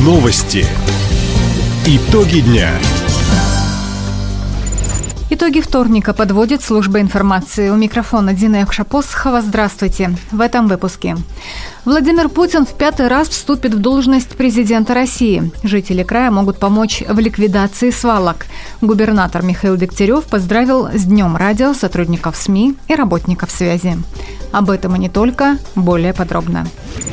Новости. Итоги дня. Итоги вторника подводит служба информации. У микрофона Дина Якшапосхова. Здравствуйте. В этом выпуске. Владимир Путин в 5-й раз вступит в должность президента России. Жители края могут помочь в ликвидации свалок. Губернатор Михаил Дегтярев поздравил с Днем радио сотрудников СМИ и работников связи. Об этом и не только, более подробно.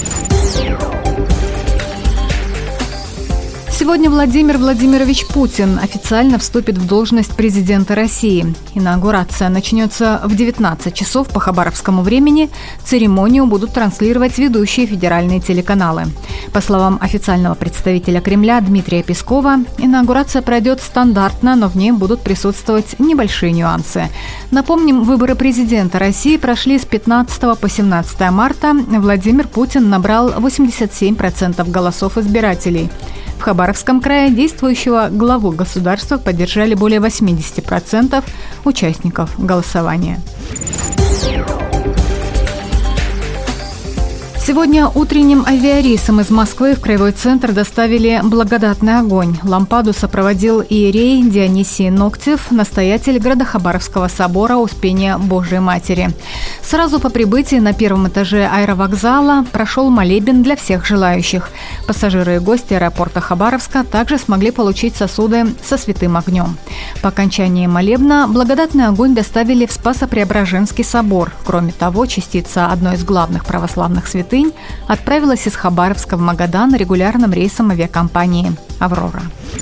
Сегодня Владимир Владимирович Путин официально вступит в должность президента России. Инаугурация начнется в 19 часов по хабаровскому времени. Церемонию будут транслировать ведущие федеральные телеканалы. По словам официального представителя Кремля Дмитрия Пескова, инаугурация пройдет стандартно, но в ней будут присутствовать небольшие нюансы. Напомним, выборы президента России прошли с 15 по 17 марта. Владимир Путин набрал 87% голосов избирателей. В Хабаровском крае действующего главу государства поддержали более 80% участников голосования. Сегодня утренним авиарейсом из Москвы в краевой центр доставили благодатный огонь. Лампаду сопроводил иерей Дионисий Ноктев, настоятель Градохабаровского собора Успения Божией Матери. Сразу по прибытии на первом этаже аэровокзала прошел молебен для всех желающих. Пассажиры и гости аэропорта Хабаровска также смогли получить сосуды со святым огнем. По окончании молебна благодатный огонь доставили в Спасо-Преображенский собор. Кроме того, частица одной из главных православных святынь отправилась из Хабаровска в Магадан регулярным рейсом авиакомпании «Аврора».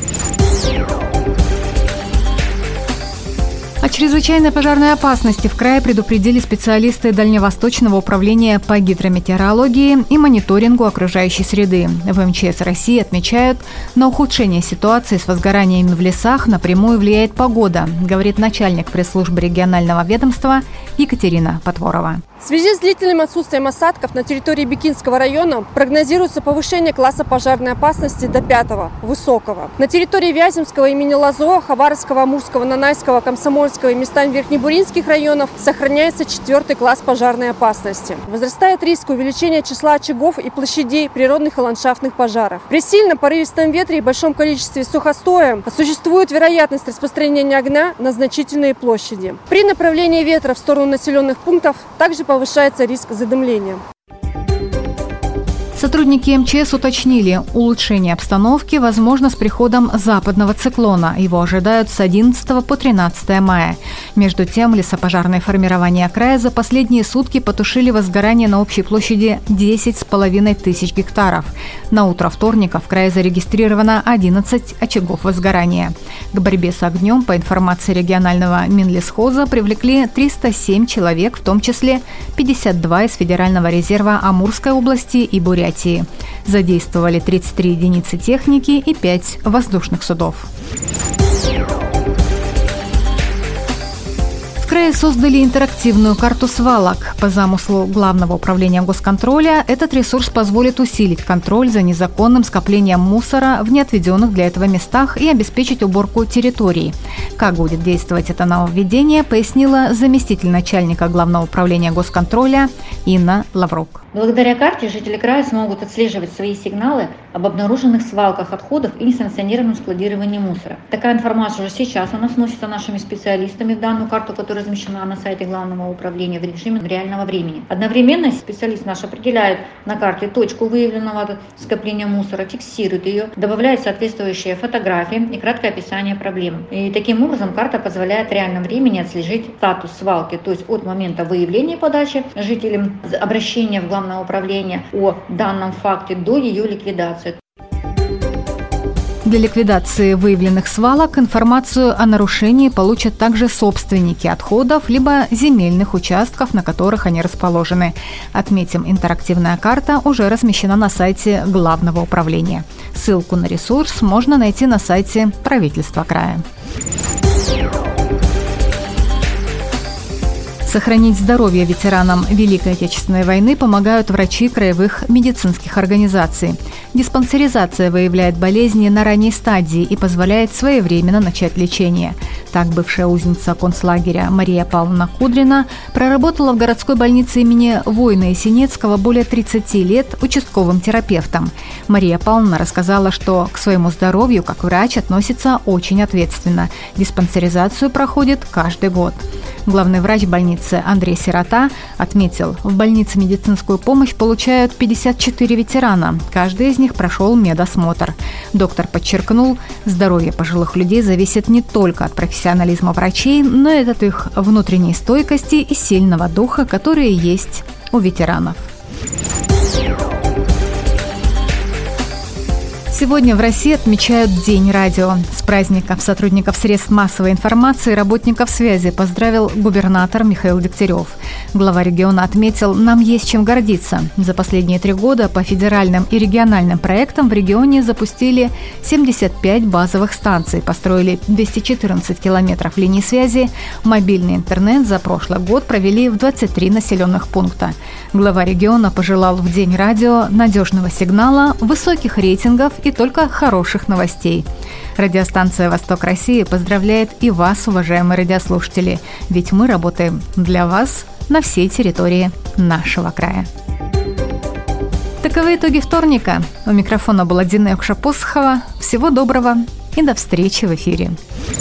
О чрезвычайной пожарной опасности в крае предупредили специалисты Дальневосточного управления по гидрометеорологии и мониторингу окружающей среды. В МЧС России отмечают, на ухудшение ситуации с возгораниями в лесах напрямую влияет погода, говорит начальник пресс-службы регионального ведомства Екатерина Потворова. В связи с длительным отсутствием осадков на территории Бикинского района прогнозируется повышение класса пожарной опасности до 5-го, высокого. На территории Вяземского имени Лозо, Хабаровского, Амурского, Нанайского, Комсомольского и местами Верхнебуринских районов сохраняется 4-й класс пожарной опасности. Возрастает риск увеличения числа очагов и площадей природных и ландшафтных пожаров. При сильном порывистом ветре и большом количестве сухостоя существует вероятность распространения огня на значительные площади. При направлении ветра в сторону населенных пунктов также повышается риск задымления. Сотрудники МЧС уточнили, улучшение обстановки возможно с приходом западного циклона. Его ожидают с 11 по 13 мая. Между тем, лесопожарные формирования края за последние сутки потушили возгорание на общей площади 10,5 тысяч гектаров. На утро вторника в крае зарегистрировано 11 очагов возгорания. К борьбе с огнем, по информации регионального Минлесхоза, привлекли 307 человек, в том числе 52 из Федерального резерва Амурской области и Бурятии. Задействовали 33 единицы техники и 5 воздушных судов. В крае создали интерактивную карту свалок. По замыслу Главного управления госконтроля, этот ресурс позволит усилить контроль за незаконным скоплением мусора в неотведенных для этого местах и обеспечить уборку территорий. Как будет действовать это нововведение, пояснила заместитель начальника Главного управления госконтроля Инна Лаврук. Благодаря карте жители края смогут отслеживать свои сигналы об обнаруженных свалках отходов и несанкционированном складировании мусора. Такая информация уже сейчас вносится нашими специалистами в данную карту, которая размещена на сайте Главного управления в режиме реального времени. Одновременно специалист наш определяет на карте точку выявленного скопления мусора, фиксирует ее, добавляет соответствующие фотографии и краткое описание проблемы. И таким образом карта позволяет в реальном времени отслежить статус свалки, то есть от момента выявления подачи жителям обращения в Главное управление о данном факте до ее ликвидации. Для ликвидации выявленных свалок информацию о нарушении получат также собственники отходов либо земельных участков, на которых они расположены. Отметим, интерактивная карта уже размещена на сайте Главного управления. Ссылку на ресурс можно найти на сайте правительства края. Сохранить здоровье ветеранам Великой Отечественной войны помогают врачи краевых медицинских организаций. Диспансеризация выявляет болезни на ранней стадии и позволяет своевременно начать лечение. Так, бывшая узница концлагеря Мария Павловна Кудрина проработала в городской больнице имени Воина Есенинского более 30 лет участковым терапевтом. Мария Павловна рассказала, что к своему здоровью, как врач, относится очень ответственно. Диспансеризацию проходит каждый год. Главный врач больницы Андрей Сирота отметил, в больнице медицинскую помощь получают 54 ветерана. Каждый из них прошел медосмотр. Доктор подчеркнул, здоровье пожилых людей зависит не только от профессионализма врачей, но и от их внутренней стойкости и сильного духа, которые есть у ветеранов. Сегодня в России отмечают День радио. С праздником сотрудников средств массовой информации и работников связи поздравил губернатор Михаил Дегтярев. Глава региона отметил, нам есть чем гордиться. За последние 3 года по федеральным и региональным проектам в регионе запустили 75 базовых станций, построили 214 километров линий связи, мобильный интернет за прошлый год провели в 23 населенных пункта. Глава региона пожелал в День радио надежного сигнала, высоких рейтингов и только хороших новостей. Радиостанция «Восток России» поздравляет и вас, уважаемые радиослушатели, ведь мы работаем для вас на всей территории нашего края. Таковы итоги вторника. У микрофона была Дина Якушапосхова. Всего доброго и до встречи в эфире.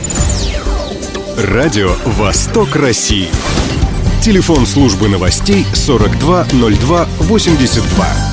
Радио «Восток России». Телефон службы новостей 42 02 82.